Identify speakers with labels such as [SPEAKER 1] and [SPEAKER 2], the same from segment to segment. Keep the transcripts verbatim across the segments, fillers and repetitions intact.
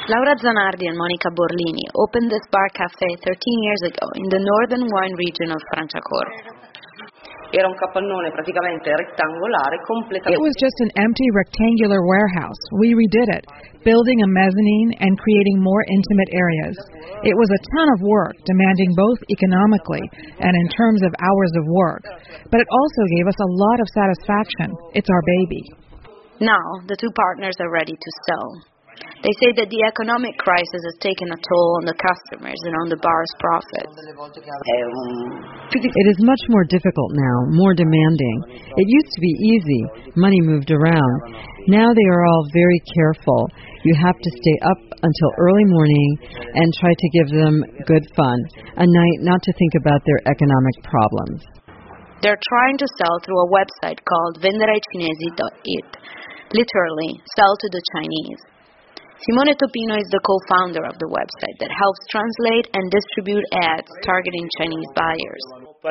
[SPEAKER 1] Laura Zanardi and Monica Borlini opened this bar cafe thirteen years ago in the northern wine region of Franciacorta.
[SPEAKER 2] Era un capannone praticamente rettangolare, completamente.
[SPEAKER 3] It was just an empty rectangular warehouse. We redid it, building a mezzanine and creating more intimate areas. It was a ton of work, demanding both economically and in terms of hours of work. But it also gave us a lot of satisfaction. It's our baby.
[SPEAKER 1] Now, the two partners are ready to sell. They say that the economic crisis has taken a toll on the customers and on the bar's profits.
[SPEAKER 4] It is much more difficult now, more demanding. It used to be easy. Money moved around. Now they are all very careful. You have to stay up until early morning and try to give them good fun, a night not to think about their economic problems.
[SPEAKER 1] They're trying to sell through a website called vendere ai cinesi dot it, literally, sell to the Chinese. Simone Topino is the co-founder of the website that helps translate and distribute ads targeting Chinese buyers.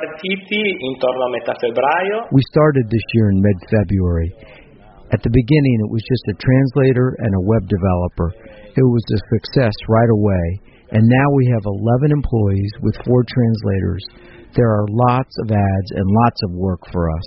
[SPEAKER 5] We started this year in mid-February. At the beginning, it was just a translator and a web developer. It was a success right away, and now we have eleven employees with four translators. There are lots of ads and lots of work for us.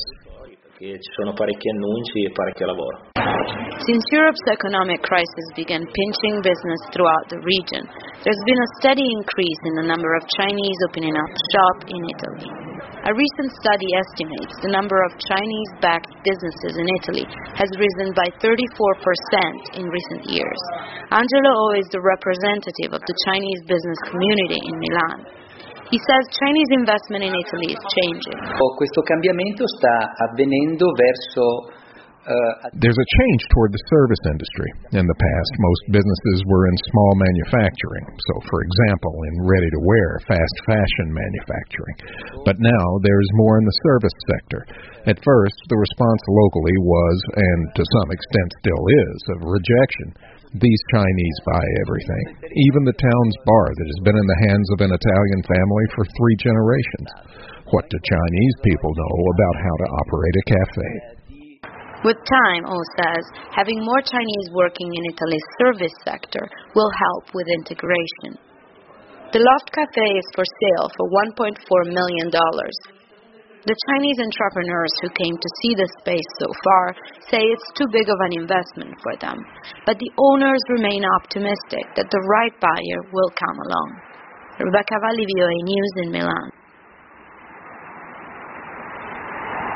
[SPEAKER 1] Since Europe's economic crisis began pinching business throughout the region, there's been a steady increase in the number of Chinese opening up shop in Italy. A recent study estimates the number of Chinese-backed businesses in Italy has risen by thirty-four percent in recent years. Angelo O is the representative of the Chinese business community in Milan. He says Chinese investment in Italy is changing.
[SPEAKER 6] Questo cambiamento sta avvenendo verso
[SPEAKER 7] There's a change toward the service industry. In the past, most businesses were in small manufacturing, so for example, in ready-to-wear, fast fashion manufacturing. But now there's more in the service sector. At first, the response locally was, and to some extent still is, of rejection. These Chinese buy everything, even the town's bar that has been in the hands of an Italian family for three generations. What do Chinese people know about how to operate a cafe?
[SPEAKER 1] With time, O says, having more Chinese working in Italy's service sector will help with integration. The Loft Cafe is for sale for one point four million dollars. The Chinese entrepreneurs who came to see the space so far say it's too big of an investment for them, but the owners remain optimistic that the right buyer will come along. Rebecca Valli, V O A News in Milan.